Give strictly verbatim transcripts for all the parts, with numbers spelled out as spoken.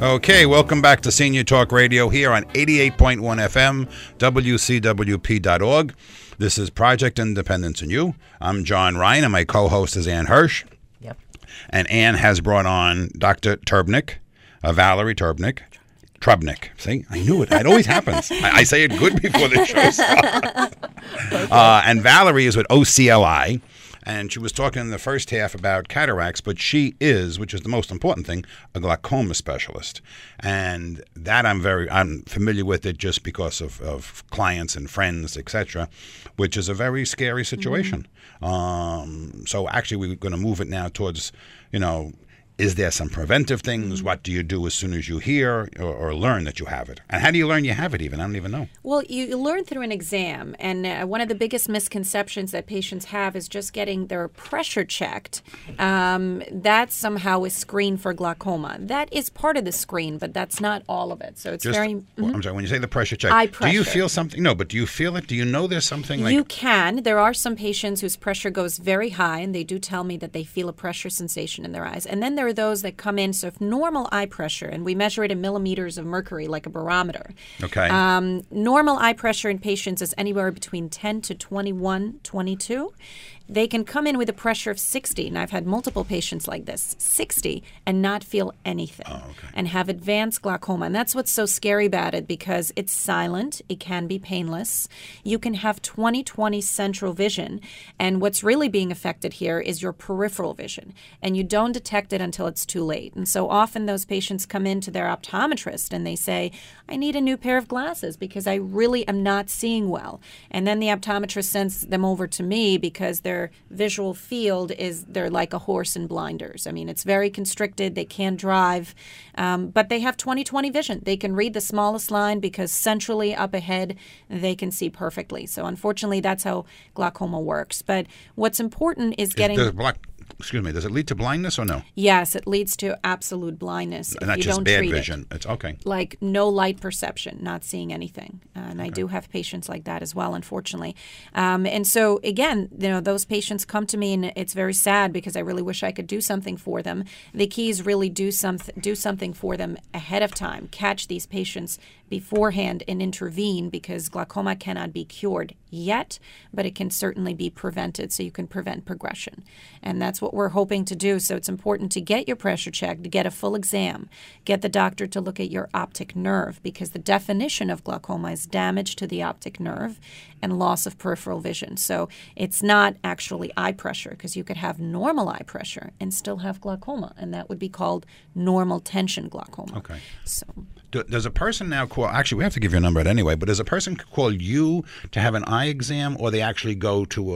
Okay, welcome back to Senior Talk Radio here on eighty-eight point one F M, W C W P dot org. This is Project Independence and You. I'm John Ryan, and my co-host is Ann Hirsch. Yep. And Ann has brought on Doctor Turbnick, uh, Valerie Turbnick. Trubnick. See, I knew it. It always happens. I, I say it good before the show starts. Okay. Uh, and Valerie is with O C L I. And she was talking in the first half about cataracts, but she is, which is the most important thing, a glaucoma specialist. And that I'm very, I'm familiar with it just because of, of clients and friends, et cetera, which is a very scary situation. Mm-hmm. Um, so actually we're going to move it now towards, you know, is there some preventive things? Mm-hmm. What do you do as soon as you hear or, or learn that you have it? And how do you learn you have it even? I don't even know. Well, you, you learn through an exam. And uh, one of the biggest misconceptions that patients have is just getting their pressure checked. Um, that somehow is screened for glaucoma. That is part of the screen, but that's not all of it. So it's just, very... Mm-hmm. Well, I'm sorry, when you say the pressure check, eye pressure. Do you feel something? No, but do you feel it? Do you know there's something like... You can. There are some patients whose pressure goes very high, and they do tell me that they feel a pressure sensation in their eyes. And then there are those that come in, so if normal eye pressure, and we measure it in millimeters of mercury like a barometer. Okay. Um, normal eye pressure in patients is anywhere between ten to twenty-one, twenty-two. They can come in with a pressure of sixty, and I've had multiple patients like this, sixty, and not feel anything, oh, okay. and have advanced glaucoma. And that's what's so scary about it, because it's silent, it can be painless. You can have twenty twenty central vision, and what's really being affected here is your peripheral vision, and you don't detect it until it's too late. And so often those patients come in to their optometrist, and they say, I need a new pair of glasses because I really am not seeing well. And then the optometrist sends them over to me because their visual field is, they're like a horse in blinders. I mean, it's very constricted. They can't drive, um, but they have twenty twenty vision. They can read the smallest line because centrally up ahead, they can see perfectly. So unfortunately, that's how glaucoma works. But what's important is getting... Is the black, excuse me, does it lead to blindness or no? Yes, it leads to absolute blindness. And not you just don't bad treat vision. It. It's okay. Like no light perception, not seeing anything. And okay. I do have patients like that as well, unfortunately. Um, and so, again, you know, those patients come to me, and it's very sad because I really wish I could do something for them. The key is really do, some, do something for them ahead of time. Catch these patients beforehand and intervene, because glaucoma cannot be cured yet, but it can certainly be prevented, so you can prevent progression. And that's what we're hoping to do. So it's important to get your pressure checked, to get a full exam, get the doctor to look at your optic nerve, because the definition of glaucoma is damage to the optic nerve and loss of peripheral vision. So it's not actually eye pressure, because you could have normal eye pressure and still have glaucoma, and that would be called normal tension glaucoma. Okay. So Do, does a person now call, actually we have to give you a number anyway, but does a person call you to have an eye exam, or they actually go to a,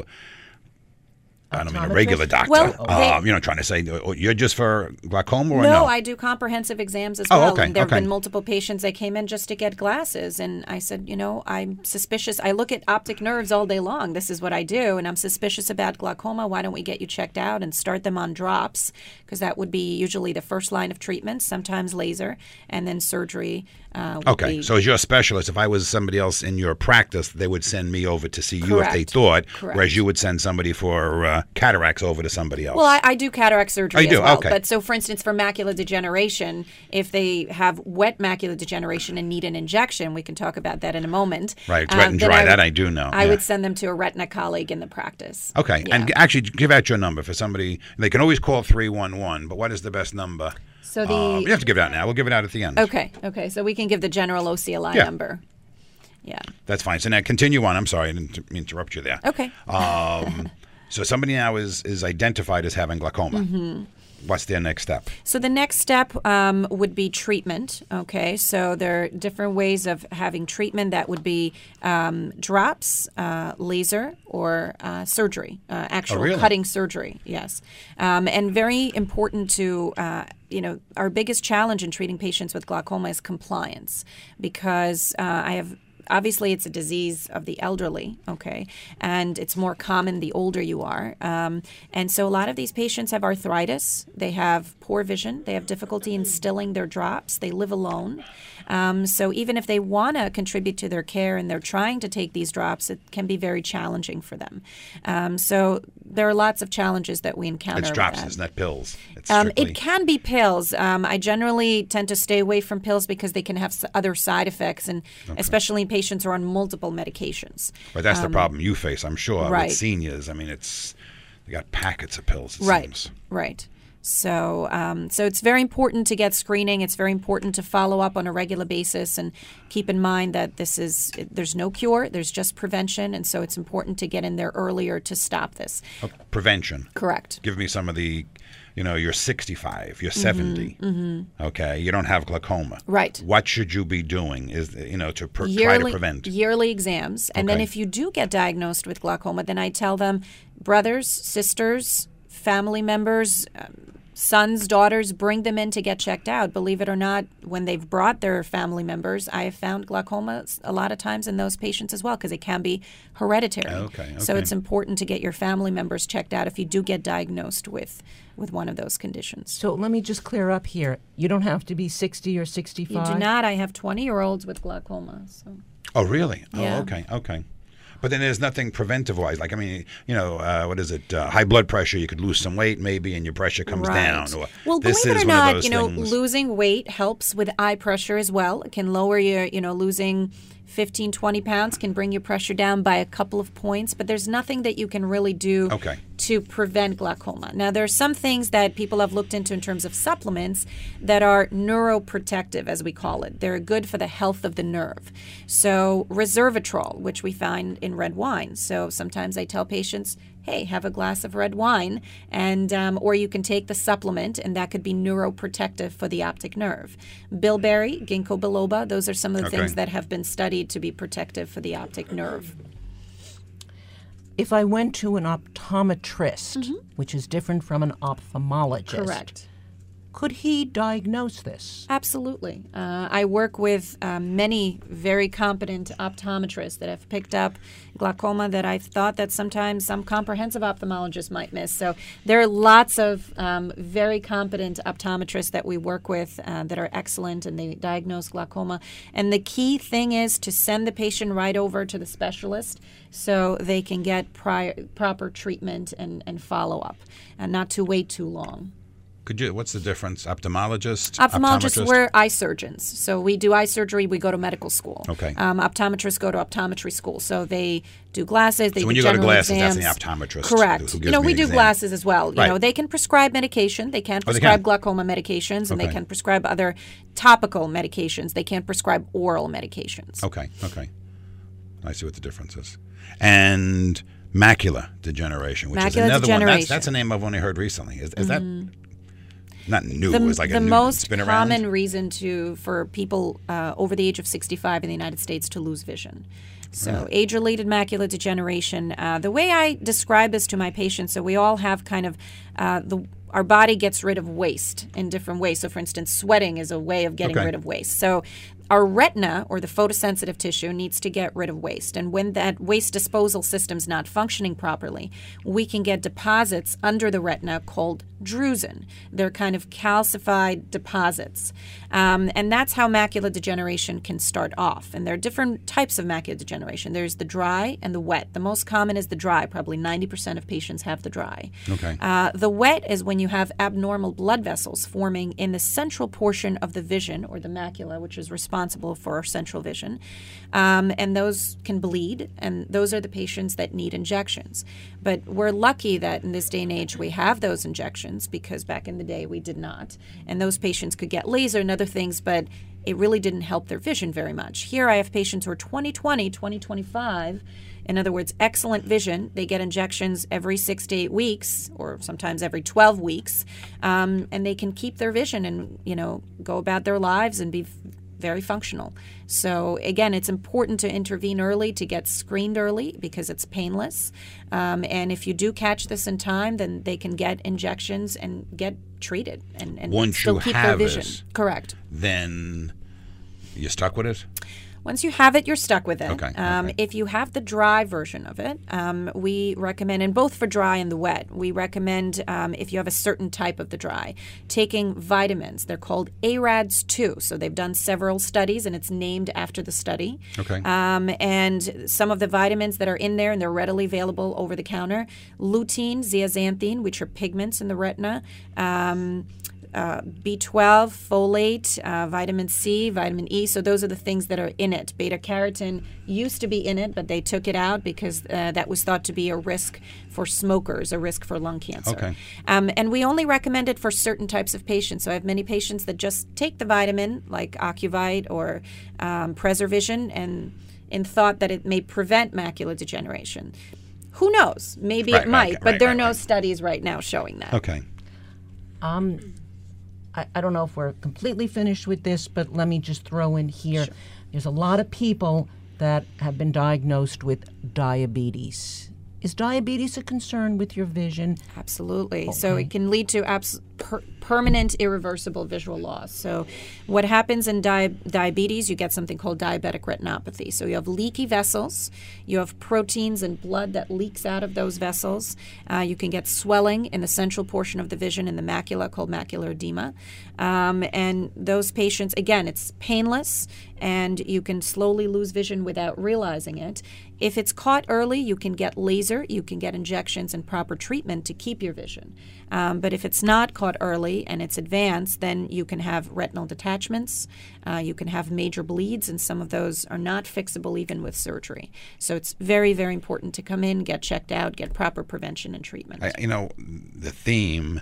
I don't mean a regular doctor, well, they, um, you know, trying to say, you're just for glaucoma or no? No, I do comprehensive exams as oh, well. Okay, and there have okay. been multiple patients that came in just to get glasses. And I said, you know, I'm suspicious. I look at optic nerves all day long. This is what I do. And I'm suspicious about glaucoma. Why don't we get you checked out and start them on drops? Because that would be usually the first line of treatment, sometimes laser, and then surgery. Uh, would okay, be, so as your specialist, if I was somebody else in your practice, they would send me over to see you Correct. if they thought, Correct. whereas you would send somebody for uh, cataracts over to somebody else. Well, I, I do cataract surgery Oh, you as do? well. Okay. But so, for instance, for macular degeneration, if they have wet macular degeneration and need an injection, we can talk about that in a moment. Right, it's wet and then dry. I would, that I do know. I yeah. would send them to a retina colleague in the practice. Okay, Yeah. and actually give out your number for somebody. They can always call three one one, but what is the best number? So the Um, you have to give it out now. We'll give it out at the end. Okay, okay. So we can give the general O C L I Yeah. number. Yeah. That's fine. So now continue on. I'm sorry, I didn't interrupt you there. Okay. Um, so somebody now is, is identified as having glaucoma. Mm-hmm. What's their next step? So the next step um, would be treatment. Okay, so there are different ways of having treatment. That would be um, drops, uh, laser, or uh, surgery, uh, actual Oh, really? cutting surgery. Yes, um, and very important to. Uh, You know, our biggest challenge in treating patients with glaucoma is compliance, because uh, I have obviously it's a disease of the elderly, okay, and it's more common the older you are. Um, and so a lot of these patients have arthritis. They have poor vision. They have difficulty instilling their drops. They live alone. Um, so even if they want to contribute to their care and they're trying to take these drops, it can be very challenging for them. Um, so there are lots of challenges that we encounter. It's with drops, that. it's not pills. It's Um, strictly... it can be pills. Um, I generally tend to stay away from pills because they can have s- other side effects, and Okay. especially in patients who are on multiple medications. But that's Um, the problem you face, I'm sure, right. with seniors. I mean, it's they got packets of pills, it Right, seems. right. So, um, so it's very important to get screening. It's very important to follow up on a regular basis and keep in mind that this is there's no cure. There's just prevention, and so it's important to get in there earlier to stop this. Oh, prevention. Correct. Give me some of the, you know, you're sixty-five, you're seventy. Mm-hmm. Okay, you don't have glaucoma. Right. What should you be doing? Is you know to pr- try to Yearly, prevent? yearly exams, and then Okay. if you do get diagnosed with glaucoma, then I tell them, brothers, sisters, family members. Um, Sons, daughters, bring them in to get checked out. Believe it or not, when they've brought their family members, I have found glaucoma a lot of times in those patients as well because it can be hereditary. Okay, So okay. it's important to get your family members checked out if you do get diagnosed with, with one of those conditions. So let me just clear up here. You don't have to be sixty or sixty-five. You do not. I have twenty-year-olds with glaucoma. So. Oh, really? Yeah. Oh, okay, okay. But then there's nothing preventive-wise. Like, I mean, you know, uh, what is it? Uh, high blood pressure, you could lose some weight maybe and your pressure comes Right. down. Or Well, this believe it is or one of not, those you know, things. losing weight helps with eye pressure as well. It can lower your, you know, losing fifteen, twenty pounds can bring your pressure down by a couple of points, but there's nothing that you can really do Okay. to prevent glaucoma. Now, there are some things that people have looked into in terms of supplements that are neuroprotective, as we call it. They're good for the health of the nerve. So resveratrol, which we find in red wine. So sometimes I tell patients, hey, have a glass of red wine, and um, or you can take the supplement, and that could be neuroprotective for the optic nerve. Bilberry, ginkgo biloba, those are some of the Okay. things that have been studied to be protective for the optic nerve. If I went to an optometrist, which is different from an ophthalmologist, Correct. could he diagnose this? Absolutely. Uh, I work with um, many very competent optometrists that have picked up glaucoma that I've thought that sometimes some comprehensive ophthalmologists might miss. So there are lots of um, very competent optometrists that we work with uh, that are excellent, and they diagnose glaucoma. And the key thing is to send the patient right over to the specialist so they can get prior, proper treatment and, and follow-up, and not to wait too long. Could you? What's the difference? Ophthalmologist, Ophthalmologists, optometrist? we're eye surgeons. So we do eye surgery, we go to medical school. Okay. Um, optometrists go to optometry school. So they do glasses, they So do when you go to general glasses, that's exams. the optometrist Correct. who- who you gives know, me we the do exam. glasses as well. You Right. know, they can prescribe medication. They can't Oh, they prescribe can? glaucoma medications, and Okay. they can prescribe other topical medications. They can't prescribe oral medications. Okay, okay. I see what the difference is. And macular degeneration, which is Macular another one. That's, degeneration. that's a name I've only heard recently. Is, is that not new? The, it's like the a new, most it's been around? common reason to for people uh, over the age of sixty-five in the United States to lose vision. So age-related macular degeneration. Uh, the way I describe this to my patients, so we all have kind of uh, the our body gets rid of waste in different ways. So, for instance, sweating is a way of getting Okay. rid of waste. So our retina, or the photosensitive tissue, needs to get rid of waste. And when that waste disposal system's not functioning properly, we can get deposits under the retina called drusen. They're kind of calcified deposits. Um, and that's how macular degeneration can start off. And there are different types of macular degeneration. There's the dry and the wet. The most common is the dry. Probably ninety percent of patients have the dry. Okay. Uh, the wet is when you have abnormal blood vessels forming in the central portion of the vision, or the macula, which is responsible for our central vision. Um, and those can bleed, and those are the patients that need injections. But we're lucky that in this day and age we have those injections, because back in the day we did not. And those patients could get laser and other things, but it really didn't help their vision very much. Here I have patients who are twenty twenty, twenty twenty-five. In other words, excellent vision. They get injections every six to eight weeks, or sometimes every twelve weeks, um, and they can keep their vision and, you know, go about their lives and be f- very functional. So again, it's important to intervene early, to get screened early, because it's painless. Um, and if you do catch this in time, then they can get injections and get treated and, and Once still you keep have their vision. it, Correct. then you're stuck with it? Once you have it, you're stuck with it. Okay, Um, okay. If you have the dry version of it, um, we recommend, and both for dry and the wet, we recommend um, if you have a certain type of the dry, taking vitamins. They're called A R A Ds two. So they've done several studies, and it's named after the study. Okay. Um, and some of the vitamins that are in there, and they're readily available over the counter, lutein, zeaxanthin, which are pigments in the retina, um, uh, B twelve, folate, uh, vitamin C, vitamin E. So those are the things that are in it. Beta carotene used to be in it, but they took it out because uh, that was thought to be a risk for smokers, a risk for lung cancer. Okay. Um, and we only recommend it for certain types of patients. So I have many patients that just take the vitamin, like Ocuvite or um, Preservision, and in thought that it may prevent macular degeneration. Who knows? Maybe Right, it right, might, right, but there are right, no right. studies right now showing that. Okay. Um, I, I don't know if we're completely finished with this, but let me just throw in here. There's a lot of people that have been diagnosed with diabetes. Is diabetes a concern with your vision? Absolutely. So it can lead to abs- per- permanent irreversible visual loss. So what happens in di- diabetes, you get something called diabetic retinopathy. So you have leaky vessels. You have proteins in blood that leaks out of those vessels. Uh, you can get swelling in the central portion of the vision in the macula called macular edema. Um, and those patients, again, it's painless, and you can slowly lose vision without realizing it. If it's caught early, you can get laser, you can get injections and proper treatment to keep your vision. Um, but if it's not caught early and it's advanced, then you can have retinal detachments, uh, you can have major bleeds, and some of those are not fixable even with surgery. So it's very, very important to come in, get checked out, get proper prevention and treatment. I, you know, the theme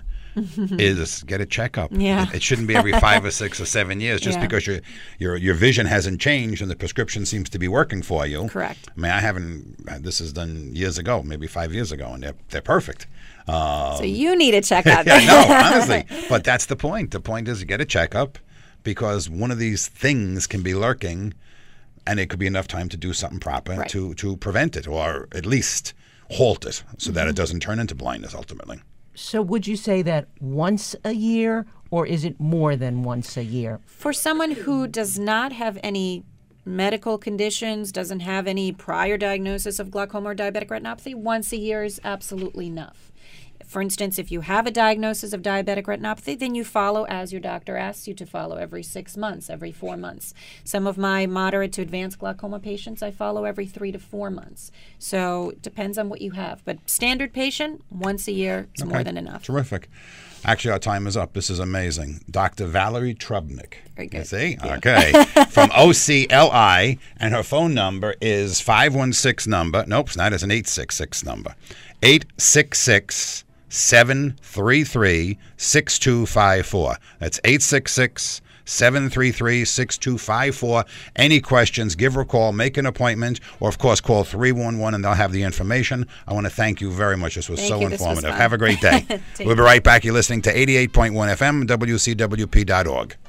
is get a checkup. Yeah. It, it shouldn't be every five or six or seven years just Yeah. because your your your vision hasn't changed and the prescription seems to be working for you. Correct. I mean, I haven't. This is done years ago, maybe five years ago, and they're they're perfect. Um, So you need a checkup. yeah, no, honestly. But that's the point. The point is get a checkup because one of these things can be lurking, and it could be enough time to do something proper Right. to to prevent it or at least halt it so that Mm-hmm. it doesn't turn into blindness ultimately. So would you say that once a year, or is it more than once a year? For someone who does not have any medical conditions, doesn't have any prior diagnosis of glaucoma or diabetic retinopathy, once a year is absolutely enough. For instance, if you have a diagnosis of diabetic retinopathy, then you follow as your doctor asks you to follow every six months, every four months. Some of my moderate to advanced glaucoma patients, I follow every three to four months. So it depends on what you have. But standard patient, once a year is more Okay. than enough. Terrific. Actually, our time is up. This is amazing. Doctor Valerie Trubnik. Very good. You see? Okay. From O C L I, and her phone number is five one six number. Nope, it's not. It's an eight six six number. eight six six, seven three three, six two five four. That's eight six six, seven three three, six two five four. Any questions, give her a call, make an appointment, or, of course, call three one one and they'll have the information. I want to thank you very much. This was Thank so you. This was informative. fun. Have a great day. Take We'll be right back. You're listening to eighty-eight point one F M, W C W P dot org.